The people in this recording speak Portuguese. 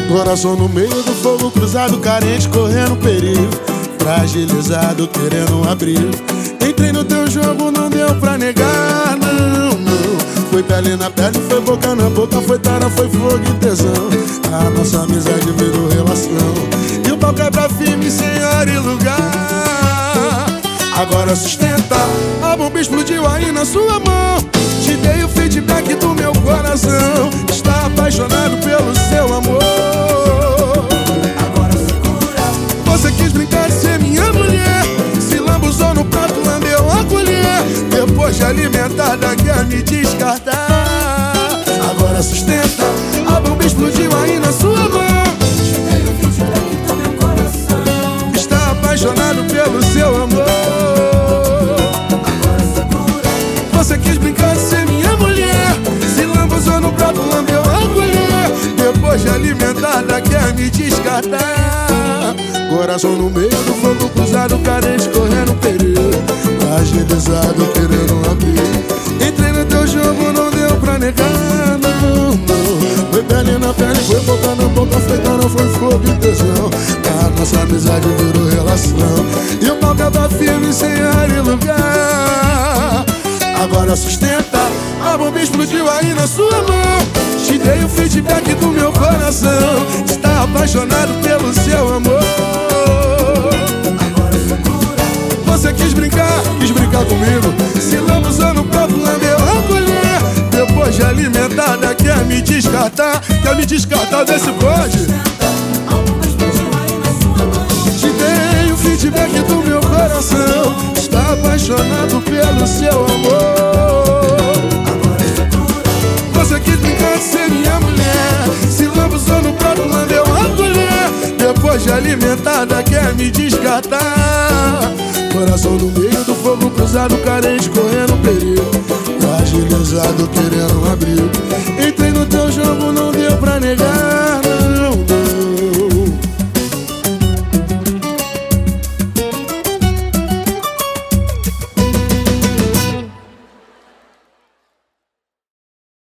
Coração no meio do fogo cruzado, carente, correndo perigo, fragilizado, querendo um abrigo. Entrei no teu jogo, não deu pra negar, não, não. Foi pele na pele, foi boca na boca, foi tara, foi fogo e tesão. A nossa amizade virou relação, e o pau quebra firme sem hora e lugar. Agora sustenta, a bomba explodiu aí na sua mão. Te dei o feedback do meu coração, está apaixonado pelo seu amor. Agora segura. Você quis brincar de ser minha mulher, se lambuzou no prato, lambeu a colher. Depois de alimentada quer me descartar. Agora sustenta, a bomba explodiu aí na sua mão. Te dei o feedback do meu coração, Está apaixonado pelo seu amor. agora segura. Você quis brincar de ser minha mulher, se lambuzou no prato, lambeu a colher. Depois de alimentada quer me descartar. Coração no meio do fogo cruzado, carente, correndo perigo, fragilizado, querendo um abrigo. Entrei no teu jogo, não deu pra negar, não, não. Foi pele na pele, foi boca na boca, foi cara, foi fogo e tesão. A nossa amizade virou relação, e o pau tava firme sem ar e lugar. Agora sustenta, a bomba explodiu aí na sua mão. Te dei o feedback do meu coração, está apaixonado pelo seu amor. Agora segura. Você quis brincar comigo, se lambuzou no prato, lambeu a colher. Depois de alimentada quer me descartar, vê se pode. A bomba explodiu aí na sua mão. Te dei o feedback do meu coração, está apaixonado pelo seu amor. Agora segura. Você quis brincar de ser minha mulher, se lambuzou no prato, lambeu a colher. Depois de alimentada quer me descartar. Coração no meio do fogo cruzado, carente, correndo perigo, fragilizado, querendo um abrigo. Entrei no teu jogo, não deu pra negar,